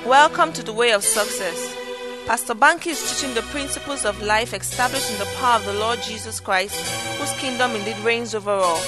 Welcome to the Way of Success. Pastor Banky is teaching the principles of life established in the power of the Lord Jesus Christ, whose kingdom indeed reigns over all.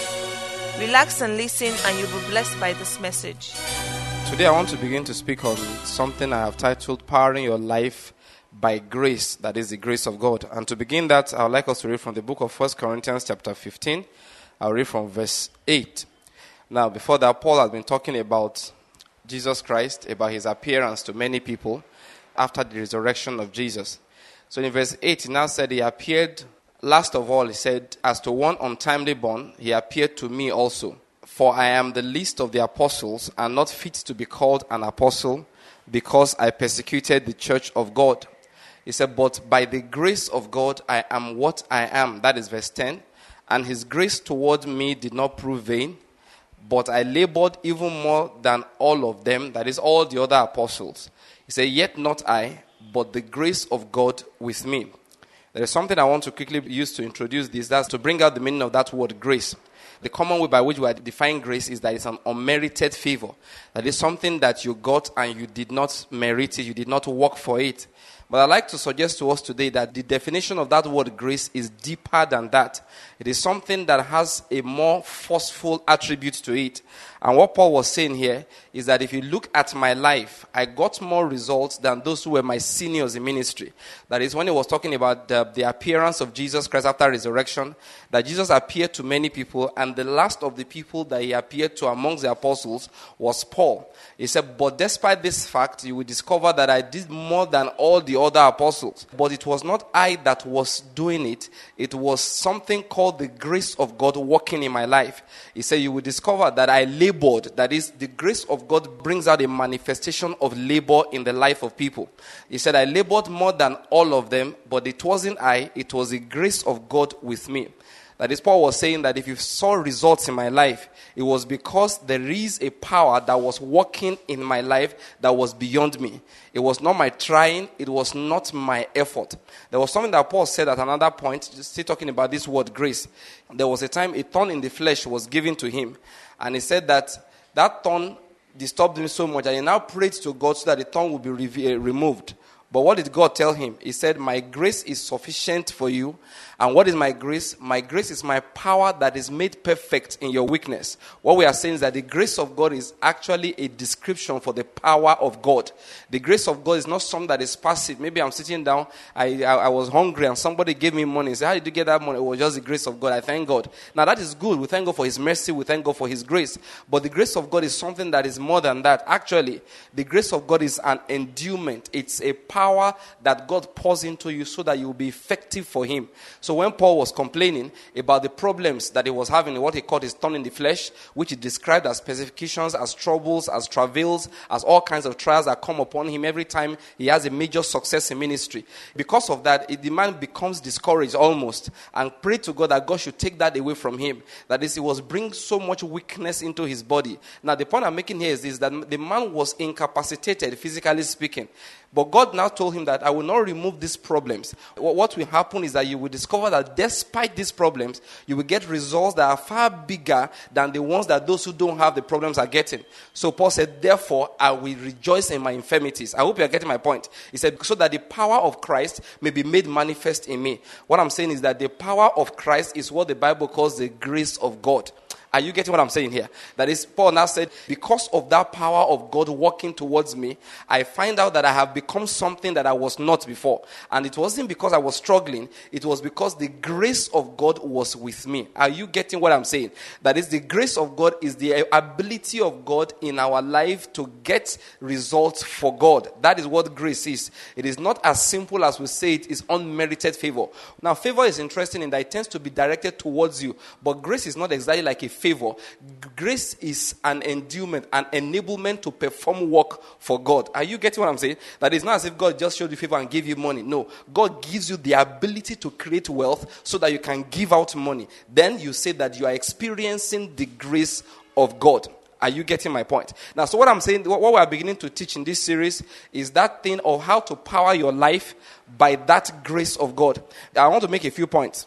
Relax and listen, and you'll be blessed by this message. Today I want to begin to speak on something I have titled Powering Your Life by Grace, that is the grace of God. And to begin that, I would like us to read from the book of 1 Corinthians chapter 15. I'll read from verse 8. Now, before that, Paul has been talking about Jesus Christ, about his appearance to many people after the resurrection of Jesus. So in verse 8, he now said, he appeared, last of all, he said, as to one untimely born, he appeared to me also. For I am the least of the apostles, and not fit to be called an apostle, because I persecuted the church of God. He said, but by the grace of God, I am what I am. That is verse 10. And his grace toward me did not prove vain, but I labored even more than all of them, that is all the other apostles. He said, yet not I, but the grace of God with me. There is something I want to quickly use to introduce this. That's to bring out the meaning of that word grace. The common way by which we are defining grace is that it's an unmerited favor. That is something that you got and you did not merit it, you did not work for it. But I'd like to suggest to us today that the definition of that word grace is deeper than that. It is something that has a more forceful attribute to it. And what Paul was saying here is that if you look at my life, I got more results than those who were my seniors in ministry. That is when he was talking about the appearance of Jesus Christ after resurrection, that Jesus appeared to many people, and the last of the people that he appeared to amongst the apostles was Paul. He said, but despite this fact, you will discover that I did more than all the other apostles. But it was not I that was doing it. It was something called the grace of God working in my life. He said, you will discover that I labored. That is, the grace of God brings out a manifestation of labor in the life of people. He said, I labored more than all of them, but it wasn't I. It was the grace of God with me. That is, Paul was saying that if you saw results in my life, it was because there is a power that was working in my life that was beyond me. It was not my trying, it was not my effort. There was something that Paul said at another point, still talking about this word grace. There was a time a thorn in the flesh was given to him, and he said that thorn disturbed him so much that he now prayed to God so that the thorn would be removed. But what did God tell him? He said, my grace is sufficient for you. And what is my grace? My grace is my power that is made perfect in your weakness. What we are saying is that the grace of God is actually a description for the power of God. The grace of God is not something that is passive. Maybe I'm sitting down, I was hungry and somebody gave me money. Say, how did you get that money? It was just the grace of God. I thank God. Now that is good. We thank God for his mercy. We thank God for his grace. But the grace of God is something that is more than that. Actually, the grace of God is an endowment. It's a power that God pours into you so that you will be effective for him. So when Paul was complaining about the problems that he was having, what he called his thorn in the flesh, which he described as persecutions, as troubles, as travails, as all kinds of trials that come upon him every time he has a major success in ministry. Because of that, the man becomes discouraged almost and prayed to God that God should take that away from him. That is, it was bringing so much weakness into his body. Now the point I'm making here is this, that the man was incapacitated, physically speaking. But God now told him that I will not remove these problems. What will happen is that you will discover that despite these problems, you will get results that are far bigger than the ones that those who don't have the problems are getting. So Paul said, therefore, I will rejoice in my infirmities. I hope you are getting my point. He said, so that the power of Christ may be made manifest in me. What I'm saying is that the power of Christ is what the Bible calls the grace of God. Are you getting what I'm saying here? That is, Paul now said, because of that power of God working towards me, I find out that I have become something that I was not before. And it wasn't because I was struggling. It was because the grace of God was with me. Are you getting what I'm saying? That is, the grace of God is the ability of God in our life to get results for God. That is what grace is. It is not as simple as we say it is unmerited favor. Now, favor is interesting in that it tends to be directed towards you. But grace is not exactly like a favor. Grace is an endowment, an enablement to perform work for God. Are you getting what I'm saying? That is not as if God just showed you favor and gave you money. No. God gives you the ability to create wealth so that you can give out money. Then you say that you are experiencing the grace of God. Are you getting my point? Now, so what I'm saying, what we are beginning to teach in this series is that thing of how to power your life by that grace of God. I want to make a few points.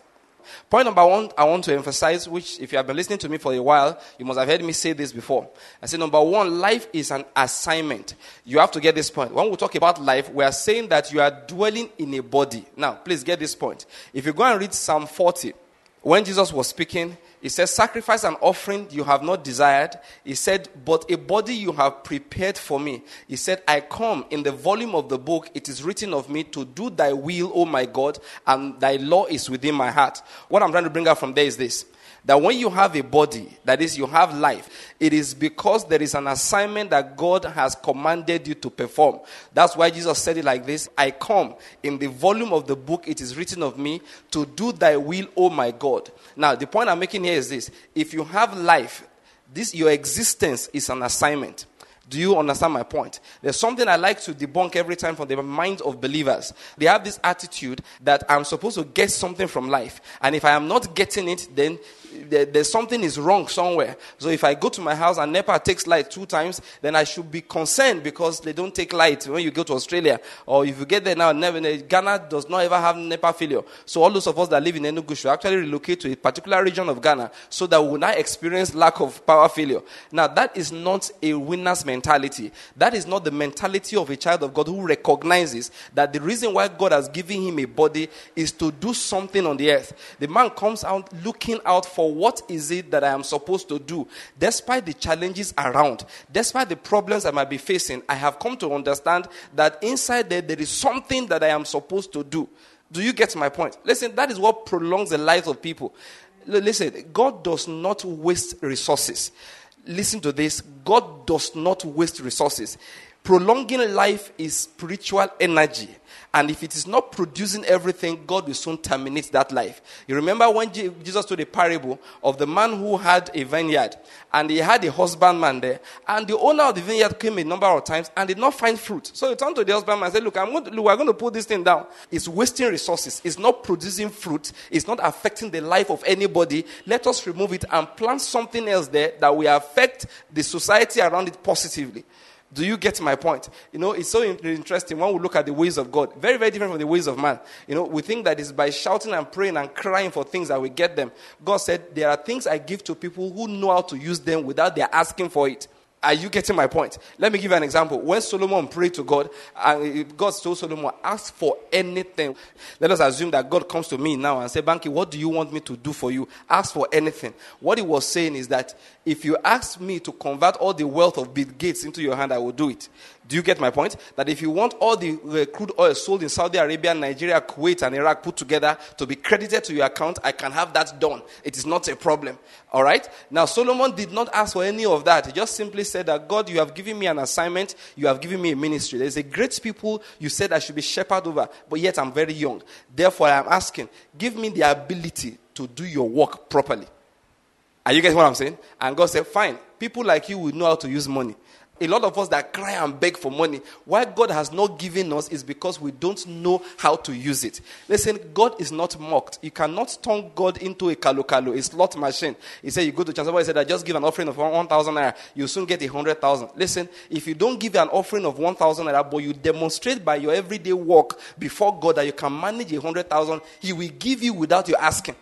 Point number one, I want to emphasize, which if you have been listening to me for a while, you must have heard me say this before. I say, number one, life is an assignment. You have to get this point. When we talk about life, we are saying that you are dwelling in a body. Now, please get this point. If you go and read Psalm 40, when Jesus was speaking, he says, sacrifice and offering you have not desired. He said, but a body you have prepared for me. He said, I come in the volume of the book. It is written of me to do thy will, O my God, and thy law is within my heart. What I'm trying to bring out from there is this. That when you have a body, that is, you have life, it is because there is an assignment that God has commanded you to perform. That's why Jesus said it like this. I come in the volume of the book, it is written of me, to do thy will, O my God. Now, the point I'm making here is this. If you have life, your existence is an assignment. Do you understand my point? There's something I like to debunk every time from the minds of believers. They have this attitude that I'm supposed to get something from life. And if I am not getting it, then there's something is wrong somewhere. So if I go to my house and NEPA takes light 2 times, then I should be concerned because they don't take light when you go to Australia. Or if you get there now, Ghana does not ever have NEPA failure. So all those of us that live in Enugu should actually relocate to a particular region of Ghana so that we will not experience lack of power failure. Now, that is not a winner's mentality. That is not the mentality of a child of God who recognizes that the reason why God has given him a body is to do something on the earth. The man comes out looking out for what is it that I am supposed to do. Despite the challenges around, despite the problems I might be facing, I have come to understand that inside there is something that I am supposed to do. Do you get my point? Listen, that is what prolongs the lives of people. Listen, God does not waste resources. Listen to this. God does not waste resources. Prolonging life is spiritual energy. And if it is not producing everything, God will soon terminate that life. You remember when Jesus told a parable of the man who had a vineyard and he had a husbandman there, and the owner of the vineyard came a number of times and did not find fruit. So he turned to the husbandman and said, look, we're going to put this thing down. It's wasting resources. It's not producing fruit. It's not affecting the life of anybody. Let us remove it and plant something else there that will affect the society around it positively. Do you get my point? It's so interesting when we look at the ways of God. Very, very different from the ways of man. We think that it's by shouting and praying and crying for things that we get them. God said, there are things I give to people who know how to use them without their asking for it. Are you getting my point? Let me give you an example. When Solomon prayed to God, and God told Solomon, ask for anything. Let us assume that God comes to me now and says, Banky, what do you want me to do for you? Ask for anything. What he was saying is that if you ask me to convert all the wealth of Bill Gates into your hand, I will do it. Do you get my point? That if you want all the crude oil sold in Saudi Arabia, Nigeria, Kuwait, and Iraq put together to be credited to your account, I can have that done. It is not a problem. All right? Now, Solomon did not ask for any of that. He just simply said that, God, you have given me an assignment. You have given me a ministry. There's a great people you said I should be shepherd over, but yet I'm very young. Therefore, I am asking, give me the ability to do your work properly. Are you getting what I'm saying? And God said, fine. People like you will know how to use money. A lot of us that cry and beg for money, why God has not given us is because we don't know how to use it. Listen, God is not mocked. You cannot turn God into a kalu, a slot machine. He said, you go to church, somebody said, I just give an offering of 1,000 naira, you soon get 100,000. Listen, if you don't give an offering of 1,000 naira, but you demonstrate by your everyday work before God that you can manage 100,000, He will give you without you asking.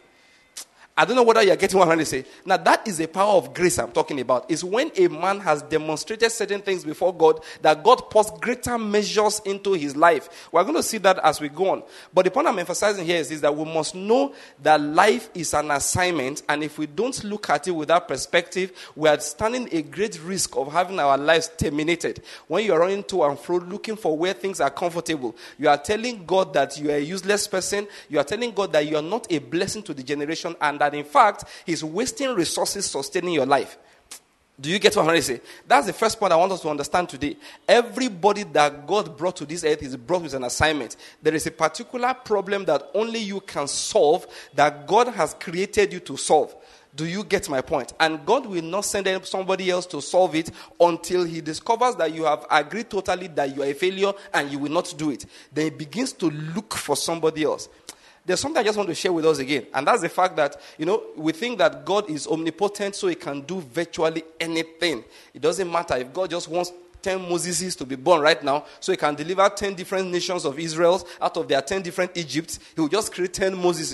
I don't know whether you're getting what I'm trying to say. Now, that is a power of grace I'm talking about. It's when a man has demonstrated certain things before God that God pours greater measures into his life. We're going to see that as we go on. But the point I'm emphasizing here is that we must know that life is an assignment, and if we don't look at it with that perspective, we are standing a great risk of having our lives terminated. When you are running to and fro looking for where things are comfortable, you are telling God that you are a useless person. You are telling God that you are not a blessing to the generation, and that in fact, He's wasting resources sustaining your life. Do you get what I'm trying to say? That's the first point I want us to understand today. Everybody that God brought to this earth is brought with an assignment. There is a particular problem that only you can solve, that God has created you to solve. Do you get my point? And God will not send somebody else to solve it until He discovers that you have agreed totally that you are a failure and you will not do it. Then He begins to look for somebody else. There's something I just want to share with us again, and that's the fact that, we think that God is omnipotent, so He can do virtually anything. It doesn't matter if God just wants 10 Moseses to be born right now, so He can deliver 10 different nations of Israel out of their 10 different Egypts. He will just create 10 Moseses.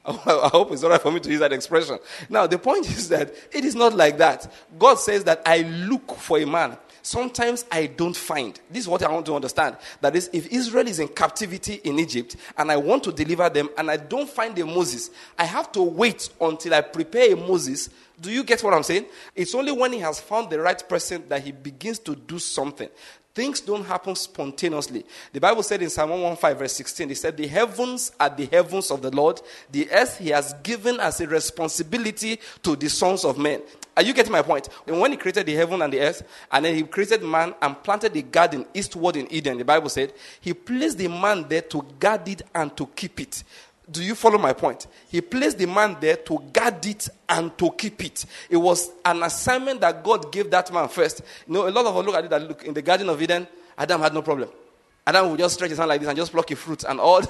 I hope it's all right for me to use that expression. Now, the point is that it is not like that. God says that I look for a man. Sometimes I don't find. This is what I want to understand. That is, if Israel is in captivity in Egypt and I want to deliver them and I don't find a Moses, I have to wait until I prepare a Moses. Do you get what I'm saying? It's only when he has found the right person that he begins to do something. Things don't happen spontaneously. The Bible said in Psalm 115 verse 16, it said, the heavens are the heavens of the Lord. The earth he has given as a responsibility to the sons of men. Are you getting my point? And when he created the heaven and the earth, and then he created man and planted the garden eastward in Eden, the Bible said, he placed the man there to guard it and to keep it. Do you follow my point? He placed the man there to guard it and to keep it. It was an assignment that God gave that man first. You know, a lot of us look at it that look in the Garden of Eden, Adam had no problem. Adam would just stretch his hand like this and just pluck a fruit, and all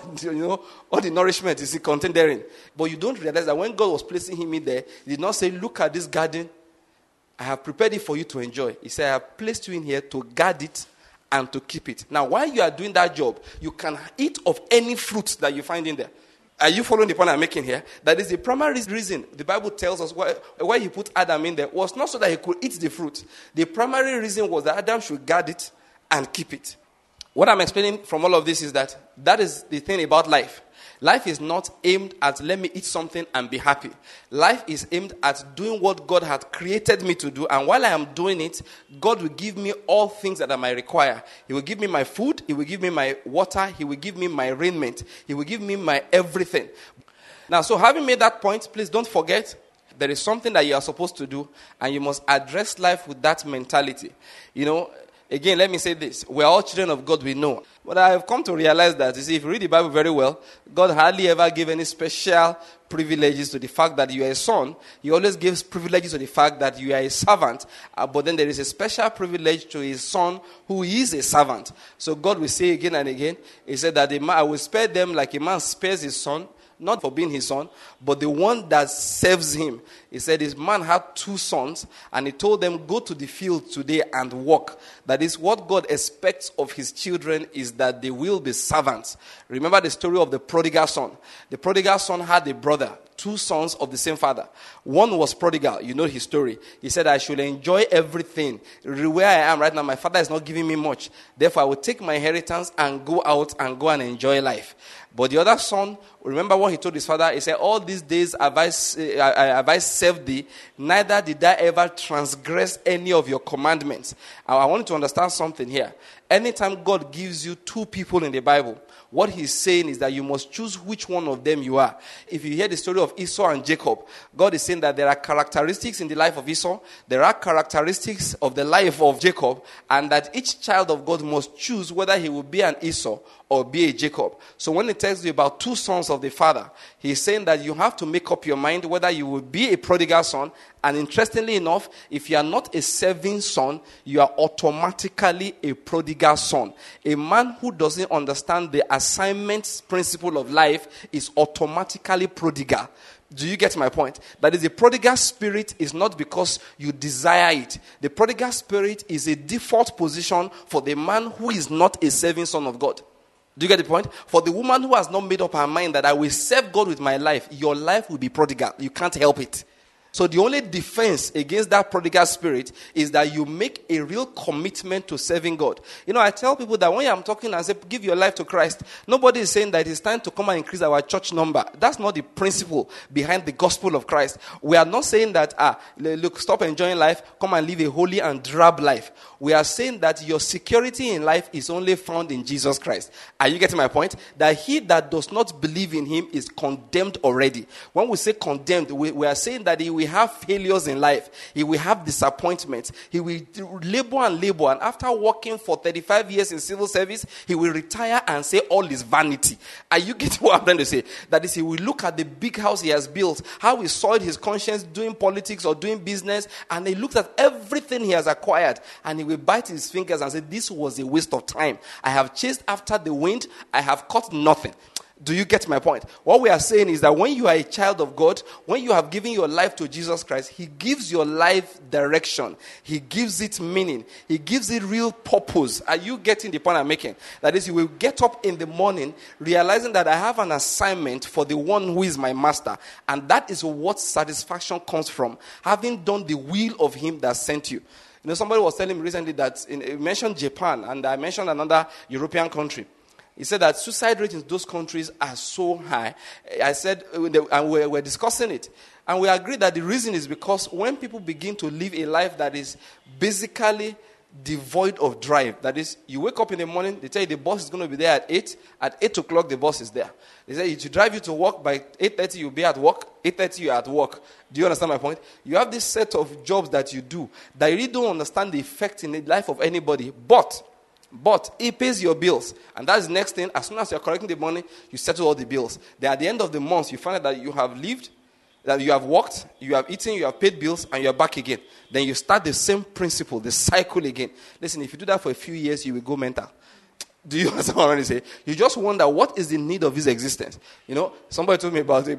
the nourishment is contained therein. But you don't realize that when God was placing him in there, he did not say, look at this garden. I have prepared it for you to enjoy. He said, I have placed you in here to guard it and to keep it. Now, while you are doing that job, you can eat of any fruit that you find in there. Are you following the point I'm making here? That is the primary reason the Bible tells us why he put Adam in there was not so that he could eat the fruit. The primary reason was that Adam should guard it and keep it. What I'm explaining from all of this is that is the thing about life. Life is not aimed at let me eat something and be happy. Life is aimed at doing what God had created me to do. And while I am doing it, God will give me all things that I might require. He will give me my food. He will give me my water. He will give me my raiment. He will give me my everything. Now, so having made that point, please don't forget there is something that you are supposed to do. And you must address life with that mentality. You know, again, let me say this. We are all children of God, we know. But I have come to realize that, you see, if you read the Bible very well, God hardly ever gave any special privileges to the fact that you are a son. He always gives privileges to the fact that you are a servant. But then there is a special privilege to his son who is a servant. So God will say again and again, he said that I will spare them like a man spares his son. Not for being his son, but the one that serves him. He said his man had 2 sons, and he told them, go to the field today and work. That is what God expects of his children, is that they will be servants. Remember the story of the prodigal son. The prodigal son had a brother, 2 sons of the same father. One was prodigal. You know his story. He said, I should enjoy everything. Where I am right now, my father is not giving me much. Therefore, I will take my inheritance and go out and go and enjoy life. But the other son, remember what he told his father? He said, all these days have I served thee, neither did I ever transgress any of your commandments. I want you to understand something here. Anytime God gives you 2 people in the Bible, what he's saying is that you must choose which one of them you are. If you hear the story of Esau and Jacob, God is saying that there are characteristics in the life of Esau, there are characteristics of the life of Jacob, and that each child of God must choose whether he will be an Esau or be a Jacob. So when it tells you about 2 sons of the father, he's saying that you have to make up your mind whether you will be a prodigal son. And interestingly enough, if you are not a serving son, you are automatically a prodigal son. A man who doesn't understand the assignment principle of life is automatically prodigal. Do you get my point? That is, the prodigal spirit is not because you desire it. The prodigal spirit is a default position for the man who is not a serving son of God. Do you get the point? For the woman who has not made up her mind that I will serve God with my life, your life will be prodigal. You can't help it. So the only defense against that prodigal spirit is that you make a real commitment to serving God. You know, I tell people that when I'm talking and say, give your life to Christ, nobody is saying that it's time to come and increase our church number. That's not the principle behind the gospel of Christ. We are not saying that, look, stop enjoying life, come and live a holy and drab life. We are saying that your security in life is only found in Jesus Christ. Are you getting my point? That he that does not believe in him is condemned already. When we say condemned, we are saying that he will have failures in life. He will have disappointments. He will labor, and after working for 35 years in civil service, he will retire and say all is vanity. Are you getting what I'm trying to say? That is, he will look at the big house he has built, how he soiled his conscience doing politics or doing business, and he looks at everything he has acquired, and he will bite his fingers and say, this was a waste of time. I have chased after the wind. I have caught nothing. Do you get my point? What we are saying is that when you are a child of God, when you have given your life to Jesus Christ, He gives your life direction. He gives it meaning. He gives it real purpose. Are you getting the point I'm making? That is, you will get up in the morning realizing that I have an assignment for the one who is my master. And that is what satisfaction comes from, having done the will of Him that sent you. You know, somebody was telling me recently that, he mentioned Japan, and I mentioned another European country. He said that suicide rates in those countries are so high. I said, and we're discussing it. And we agreed that the reason is because when people begin to live a life that is basically devoid of drive, that is, you wake up in the morning, they tell you the bus is going to be there at 8. At 8 o'clock, the bus is there. They say, to drive you to work, by 8:30, you'll be at work. 8:30, you're at work. Do you understand my point? You have this set of jobs that you do that you really don't understand the effect in the life of anybody, But it pays your bills. And that's the next thing. As soon as you're collecting the money, you settle all the bills. Then at the end of the month, you find out that you have lived, that you have worked, you have eaten, you have paid bills, and you're back again. Then you start the same principle, the cycle again. Listen, if you do that for a few years, you will go mental. Do you understand what I'm trying to say? You just wonder, what is the need of his existence? You know, somebody told me about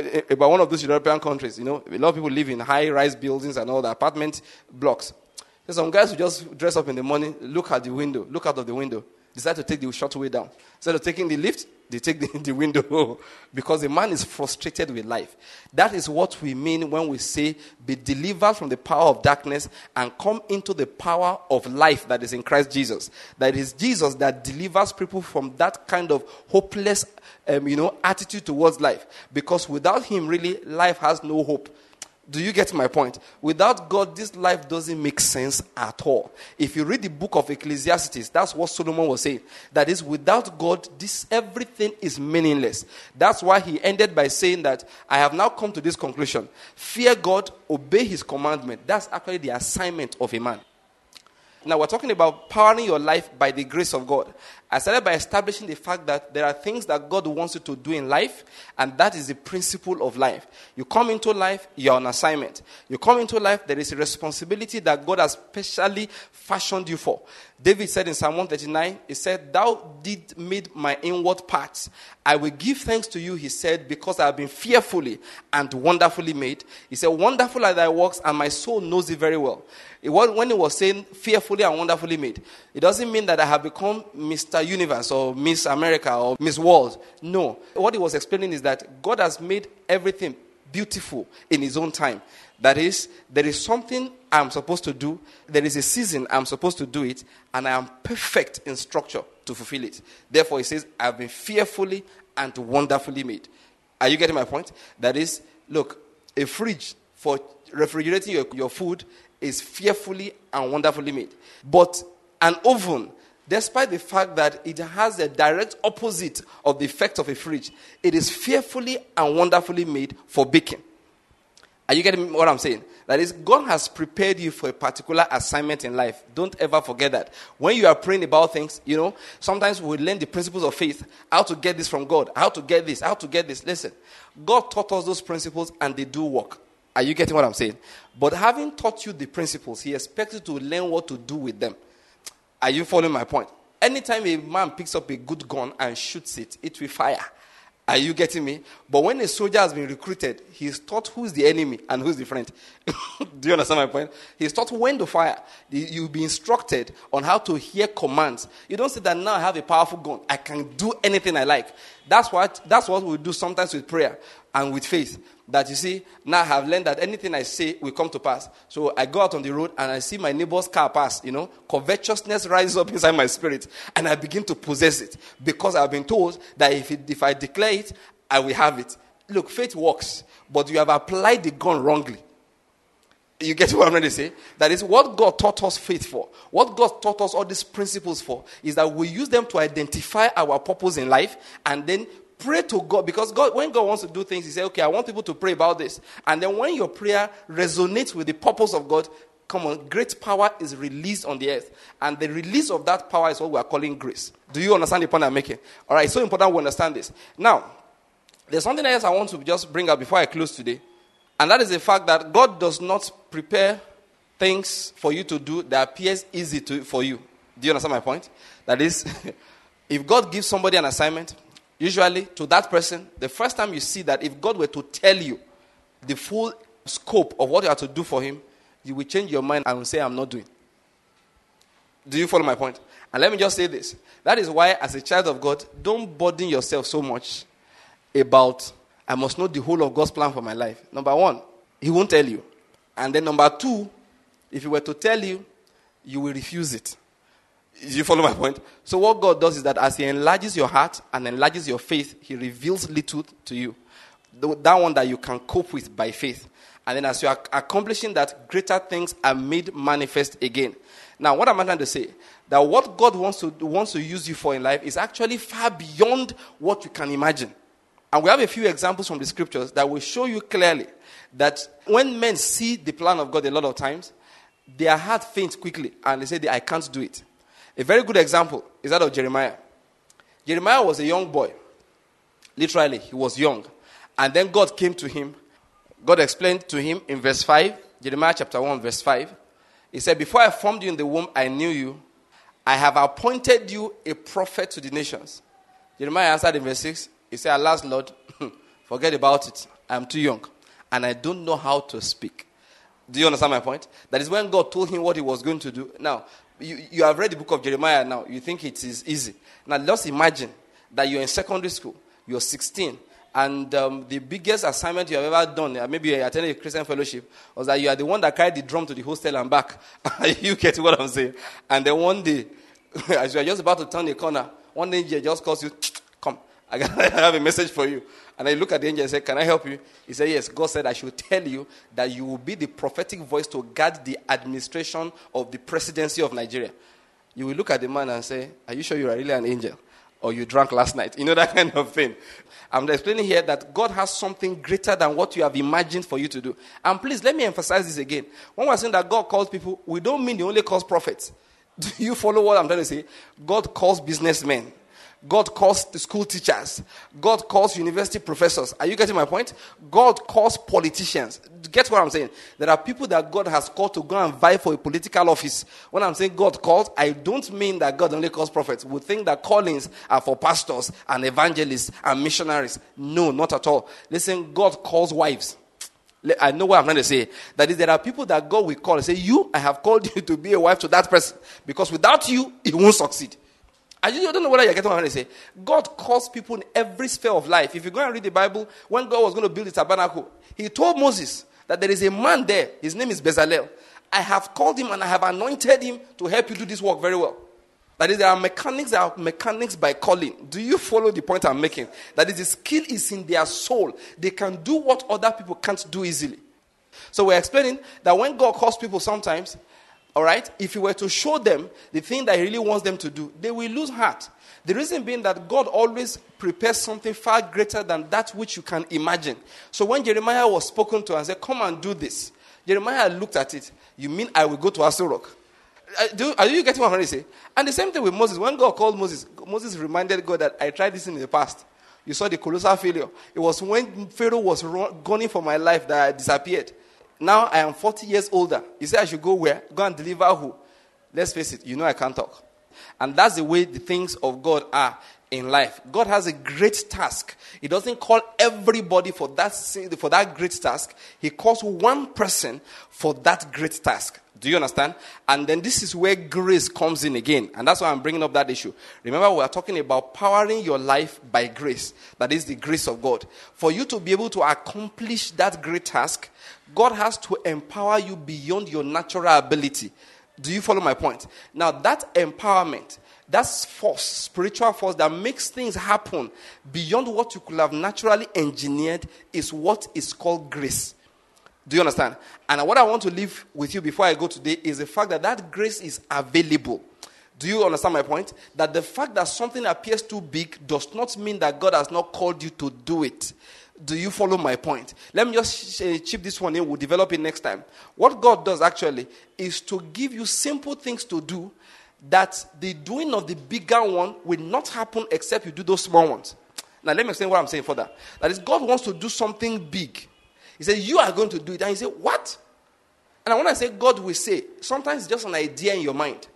one of those European countries. You know, a lot of people live in high-rise buildings and all the apartment blocks. There's some guys who just dress up in the morning, look out of the window, decide to take the short way down. Instead of taking the lift, they take the window because the man is frustrated with life. That is what we mean when we say be delivered from the power of darkness and come into the power of life that is in Christ Jesus. That is Jesus that delivers people from that kind of hopeless attitude towards life. Because without Him, really, life has no hope. Do you get my point? Without God, this life doesn't make sense at all. If you read the book of Ecclesiastes, that's what Solomon was saying. That is, without God, everything is meaningless. That's why he ended by saying that, I have now come to this conclusion. Fear God, obey His commandment. That's actually the assignment of a man. Now, we're talking about powering your life by the grace of God. I started by establishing the fact that there are things that God wants you to do in life, and that is the principle of life. You come into life, you're on assignment. You come into life, there is a responsibility that God has specially fashioned you for. David said in Psalm 139, he said, Thou did made my inward parts. I will give thanks to you, he said, because I have been fearfully and wonderfully made. He said, wonderful are thy works, and my soul knows it very well. When he was saying fearfully and wonderfully made, it doesn't mean that I have become Mr. Universe or Miss America or Miss World. No. What he was explaining is that God has made everything beautiful in His own time. That is, there is something I'm supposed to do. There is a season I'm supposed to do it, and I am perfect in structure to fulfill it. Therefore, He says, I've been fearfully and wonderfully made. Are you getting my point? That is, look, a fridge for refrigerating your food is fearfully and wonderfully made. But an oven, despite the fact that it has a direct opposite of the effect of a fridge, it is fearfully and wonderfully made for baking. Are you getting what I'm saying? That is, God has prepared you for a particular assignment in life. Don't ever forget that. When you are praying about things, sometimes we learn the principles of faith. How to get this from God. How to get this. How to get this. Listen, God taught us those principles and they do work. Are you getting what I'm saying? But having taught you the principles, He expects you to learn what to do with them. Are you following my point? Anytime a man picks up a good gun and shoots it, it will fire. Are you getting me? But when a soldier has been recruited, he's taught who's the enemy and who's the friend. Do you understand my point? He's taught when to fire. You'll be instructed on how to hear commands. You don't say that now I have a powerful gun. I can do anything I like. That's what we do sometimes with prayer and with faith. That you see, now I have learned that anything I say will come to pass. So I go out on the road and I see my neighbor's car pass, covetousness rises up inside my spirit and I begin to possess it because I've been told that if I declare it, I will have it. Look, faith works, but you have applied the gun wrongly. You get what I'm trying to say? That is what God taught us faith for. What God taught us all these principles for is that we use them to identify our purpose in life and then pray to God, because when God wants to do things, He says, okay, I want people to pray about this. And then when your prayer resonates with the purpose of God, come on, great power is released on the earth. And the release of that power is what we are calling grace. Do you understand the point I'm making? All right, it's so important we understand this. Now, there's something else I want to just bring up before I close today. And that is the fact that God does not prepare things for you to do that appears easy for you. Do you understand my point? That is, if God gives somebody an assignment, Usually, to that person, the first time you see that, if God were to tell you the full scope of what you have to do for him, you will change your mind and will say, I'm not doing. Do you follow my point? And let me just say this. That is why, as a child of God, don't burden yourself so much about, I must know the whole of God's plan for my life. Number one, he won't tell you. And then number two, if he were to tell you, you will refuse it. Do you follow my point? So what God does is that as he enlarges your heart and enlarges your faith, he reveals little to you. That one that you can cope with by faith. And then as you are accomplishing that, greater things are made manifest again. Now, what am I trying to say? That what God wants to use you for in life is actually far beyond what you can imagine. And we have a few examples from the scriptures that will show you clearly that when men see the plan of God a lot of times, their heart faints quickly and they say, I can't do it. A very good example is that of Jeremiah. Jeremiah was a young boy. Literally, he was young. And then God came to him. God explained to him in verse 5, Jeremiah chapter 1, verse 5. He said, before I formed you in the womb, I knew you. I have appointed you a prophet to the nations. Jeremiah answered in verse 6. He said, alas, Lord, forget about it. I am too young. And I don't know how to speak. Do you understand my point? That is when God told him what he was going to do. Now, you have read the book of Jeremiah now. You think it is easy. Now, just imagine that you're in secondary school. You're 16. And the biggest assignment you have ever done, maybe you attended a Christian fellowship, was that you are the one that carried the drum to the hostel and back. You get what I'm saying? And then one day, as you are just about to turn the corner, one day he just calls you, come, I have a message for you. And I look at the angel and say, can I help you? He said, yes. God said, I should tell you that you will be the prophetic voice to guard the administration of the presidency of Nigeria. You will look at the man and say, are you sure you are really an angel? Or you drank last night? You know, that kind of thing. I'm explaining here that God has something greater than what you have imagined for you to do. And please, let me emphasize this again. When we're saying that God calls people, we don't mean he only calls prophets. Do you follow what I'm trying to say? God calls businessmen. God calls the school teachers. God calls university professors. Are you getting my point? God calls politicians. Get what I'm saying? There are people that God has called to go and vie for a political office. When I'm saying God calls, I don't mean that God only calls prophets. We think that callings are for pastors and evangelists and missionaries. No, not at all. Listen, God calls wives. I know what I'm trying to say. That is, there are people that God will call and say, you, I have called you to be a wife to that person. Because without you, it won't succeed. I don't know whether you're getting what I'm trying to say. God calls people in every sphere of life. If you go and read the Bible, when God was going to build the tabernacle, he told Moses that there is a man there. His name is Bezalel. I have called him and I have anointed him to help you do this work very well. That is, there are mechanics by calling. Do you follow the point I'm making? That is, the skill is in their soul. They can do what other people can't do easily. So we're explaining that when God calls people sometimes, all right, if he were to show them the thing that he really wants them to do, they will lose heart. The reason being that God always prepares something far greater than that which you can imagine. So when Jeremiah was spoken to and said, come and do this, Jeremiah looked at it. You mean I will go to Aso Rock? Are you getting what I'm trying to say? And the same thing with Moses. When God called Moses, Moses reminded God that I tried this in the past. You saw the colossal failure. It was when Pharaoh was gunning for my life that I disappeared. Now I am 40 years older. He said I should go where? Go and deliver who? Let's face it, you know I can't talk. And that's the way the things of God are in life. God has a great task. He doesn't call everybody for that great task. He calls one person for that great task. Do you understand? And then this is where grace comes in again. And that's why I'm bringing up that issue. Remember, we are talking about powering your life by grace. That is the grace of God. For you to be able to accomplish that great task, God has to empower you beyond your natural ability. Do you follow my point? Now, that empowerment, that's force, spiritual force that makes things happen beyond what you could have naturally engineered, is what is called grace. Do you understand? And what I want to leave with you before I go today is the fact that grace is available. Do you understand my point? That the fact that something appears too big does not mean that God has not called you to do it. Do you follow my point? Let me just chip this one in. We'll develop it next time. What God does actually is to give you simple things to do that the doing of the bigger one will not happen except you do those small ones. Now let me explain what I'm saying further. That is, God wants to do something big. He said, you are going to do it. And you say, what? And when I say God will say, sometimes it's just an idea in your mind.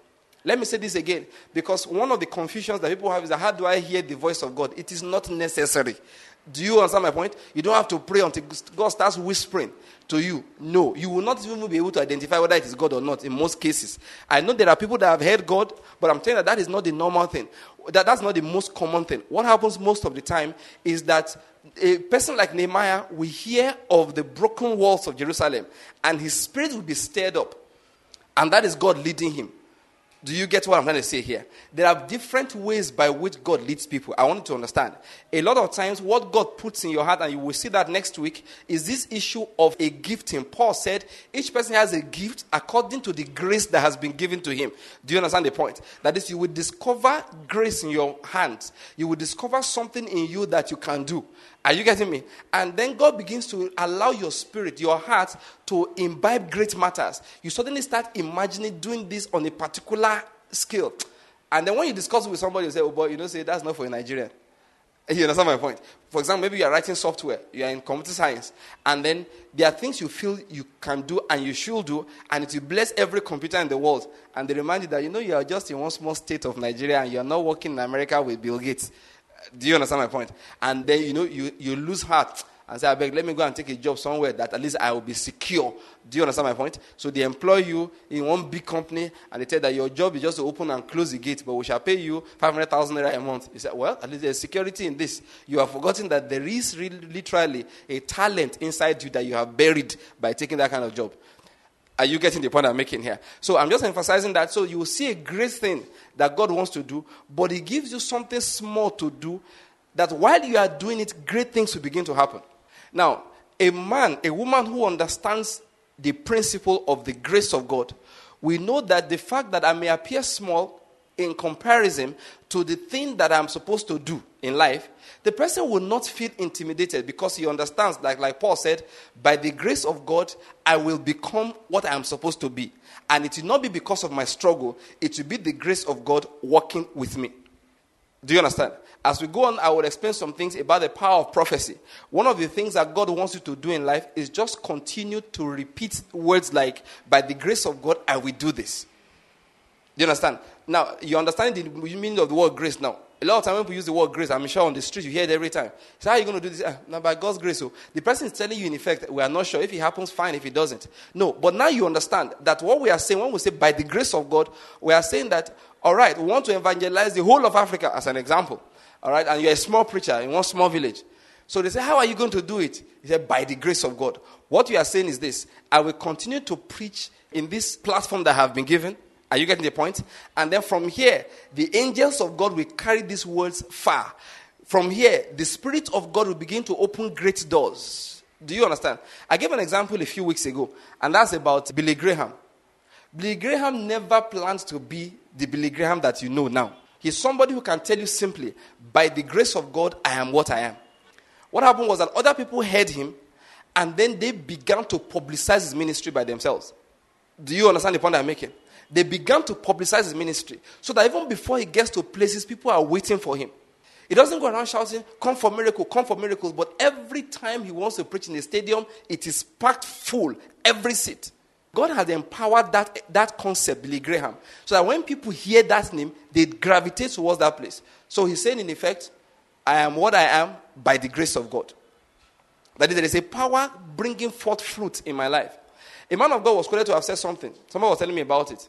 Let me say this again, because one of the confusions that people have is that how do I hear the voice of God? It is not necessary. Do you understand my point? You don't have to pray until God starts whispering to you. No, you will not even be able to identify whether it is God or not in most cases. I know there are people that have heard God, but I'm telling you that is not the normal thing. That's not the most common thing. What happens most of the time is that a person like Nehemiah will hear of the broken walls of Jerusalem, and his spirit will be stirred up. And that is God leading him. Do you get what I'm trying to say here? There are different ways by which God leads people. I want you to understand. A lot of times, what God puts in your heart, and you will see that next week, is this issue of a gifting. Paul said, each person has a gift according to the grace that has been given to him. Do you understand the point? That is, you will discover grace in your hands. You will discover something in you that you can do. Are you getting me? And then God begins to allow your spirit, your heart, to imbibe great matters. You suddenly start imagining doing this on a particular scale. And then when you discuss it with somebody, you say, oh boy, you don't say that's not for a Nigerian. You understand my point? For example, maybe you are writing software, you are in computer science, and then there are things you feel you can do and you should do, and it will bless every computer in the world. And they remind you that, you are just in one small state of Nigeria and you are not working in America with Bill Gates. Do you understand my point? And then, you lose heart and say, I beg, let me go and take a job somewhere that at least I will be secure. Do you understand my point? So they employ you in one big company, and they tell that your job is just to open and close the gate, but we shall pay you 500,000 naira a month. You say, well, at least there's security in this. You have forgotten that there is literally a talent inside you that you have buried by taking that kind of job. Are you getting the point I'm making here? So I'm just emphasizing that. So you will see a great thing that God wants to do, but He gives you something small to do, that while you are doing it, great things will begin to happen. Now, a woman who understands the principle of the grace of God, we know that the fact that I may appear small in comparison to the thing that I'm supposed to do in life, the person will not feel intimidated because he understands, like Paul said, by the grace of God, I will become what I am supposed to be. And it will not be because of my struggle, it will be the grace of God working with me. Do you understand? As we go on, I will explain some things about the power of prophecy. One of the things that God wants you to do in life is just continue to repeat words like, by the grace of God, I will do this. Do you understand? Now, you understand the meaning of the word grace now. A lot of time when people use the word grace, I'm sure on the street, you hear it every time. So how are you going to do this? Now, by God's grace. So the person is telling you, in effect, we are not sure. If it happens, fine. If it doesn't. No, but now you understand that what we are saying, when we say by the grace of God, we are saying that, all right, we want to evangelize the whole of Africa as an example. All right, and you're a small preacher in one small village. So they say, how are you going to do it? He said, by the grace of God. What you are saying is this: I will continue to preach in this platform that I have been given. Are you getting the point? And then from here, the angels of God will carry these words far. From here, the Spirit of God will begin to open great doors. Do you understand? I gave an example a few weeks ago, and that's about Billy Graham. Billy Graham never planned to be the Billy Graham that you know now. He's somebody who can tell you simply, by the grace of God, I am what I am. What happened was that other people heard him, and then they began to publicize his ministry by themselves. Do you understand the point I'm making? They began to publicize his ministry, so that even before he gets to places, people are waiting for him. He doesn't go around shouting, come for miracles, but every time he wants to preach in a stadium, it is packed full, every seat. God has empowered that concept, Billy Graham, so that when people hear that name, they gravitate towards that place. So he's saying, in effect, I am what I am by the grace of God. That is, there is a power bringing forth fruit in my life. A man of God was quoted to have said something. Somebody was telling me about it.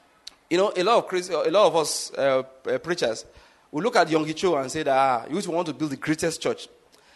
A lot of us preachers, we look at Yonggi Cho and say that you want to build the greatest church.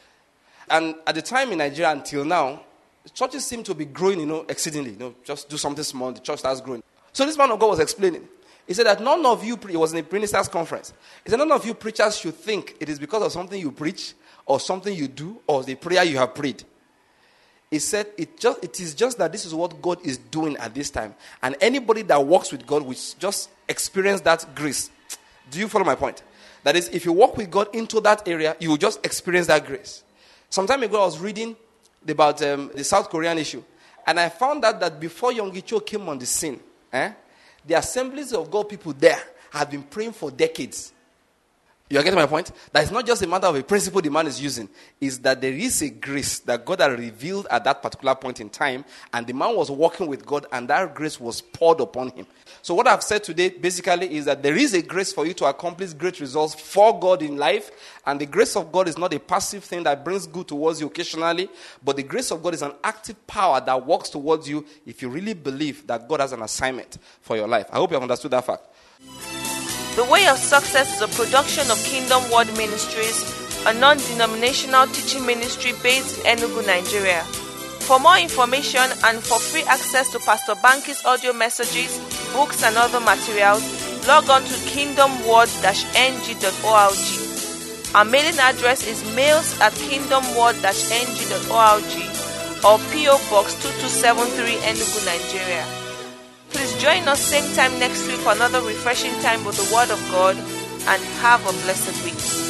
And at the time in Nigeria until now, churches seem to be growing, exceedingly. Just do something small, the church starts growing. So this man of God was explaining. He said that none of you, it was in a ministers' conference. He said none of you preachers should think it is because of something you preach or something you do or the prayer you have prayed. He said it is just that this is what God is doing at this time. And anybody that walks with God will just experience that grace. Do you follow my point? That is, if you walk with God into that area, you will just experience that grace. Some time ago, I was reading about the South Korean issue. And I found out that before Yonggi Cho came on the scene, the assemblies of God people there had been praying for decades. You're getting my point? That it's not just a matter of a principle the man is using. It's that there is a grace that God had revealed at that particular point in time, and the man was walking with God, and that grace was poured upon him. So what I've said today basically is that there is a grace for you to accomplish great results for God in life, and the grace of God is not a passive thing that brings good towards you occasionally, but the grace of God is an active power that works towards you if you really believe that God has an assignment for your life. I hope you have understood that fact. The Way of Success is a production of Kingdom Word Ministries, a non-denominational teaching ministry based in Enugu, Nigeria. For more information and for free access to Pastor Banky's audio messages, books and other materials, log on to kingdomword-ng.org. Our mailing address is mails@kingdomword-ng.org or PO Box 2273 Enugu, Nigeria. Please join us same time next week for another refreshing time with the Word of God, and have a blessed week.